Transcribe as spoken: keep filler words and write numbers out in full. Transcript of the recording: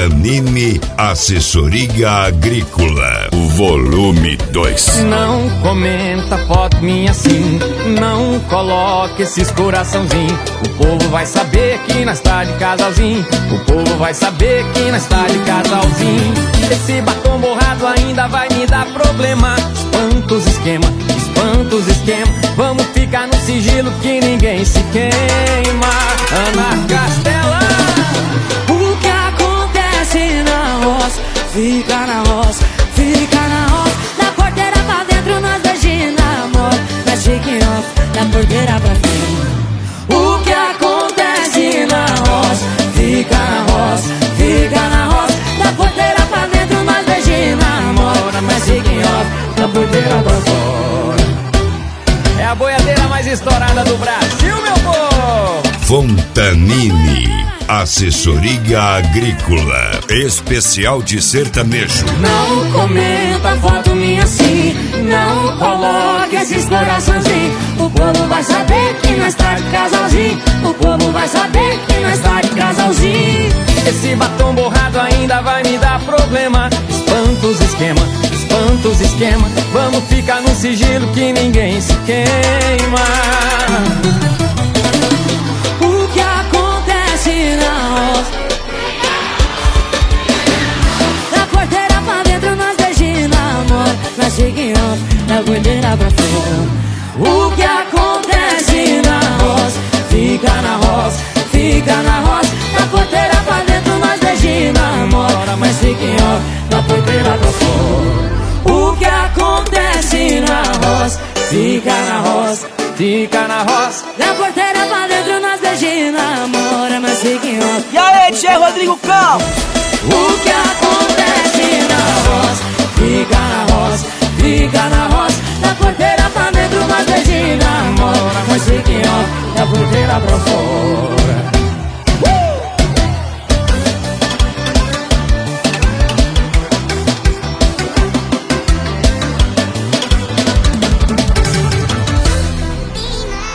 Fontanini Assessoria Agrícola, volume dois. Não comenta foto minha assim, não coloque esses coraçãozinhos. O povo vai saber que nós tá de casalzinho. O povo vai saber que nós tá de casalzinho. Esse batom borrado ainda vai me dar problema. Espanta os esquema, espanta os esquema. Vamos ficar no sigilo que ninguém se queima. Ana Castela. O que acontece na roça, fica na roça, fica na roça. Da porteira pra dentro nós dois de namoro. Da chique off, da porteira pra frente. O que acontece na roça, fica na roça, fica na roça. Da porteira pra dentro nós dois de namoro. Da chique off, da porteira pra fora. É a boiadeira mais estourada do Brasil, meu povo! Fontanini Assessoria Agrícola, especial de sertanejo. Não comenta foto minha assim, não coloque esses coraçãozinhos. O povo vai saber que nós tá de casalzinho. O povo vai saber que nós tá de casalzinho. Esse batom borrado ainda vai me dar problema. Espanta os esquema, espanta os esquema. Vamos ficar no sigilo que ninguém se queima. O que acontece na roça, da porteira pra dentro nós dois de namoro. Nós seguimos da porteira pra fora. O que acontece na roça, fica na roça, fica na roça. Da porteira pra dentro nós dois de namoro. Mas seguimos da porteira pra fora. O que acontece na roça, fica na roça, fica na roça. da porteira pra dentro nós dois de namoro. Mas seguimos. E aí, Tchê Rodrigo Campos?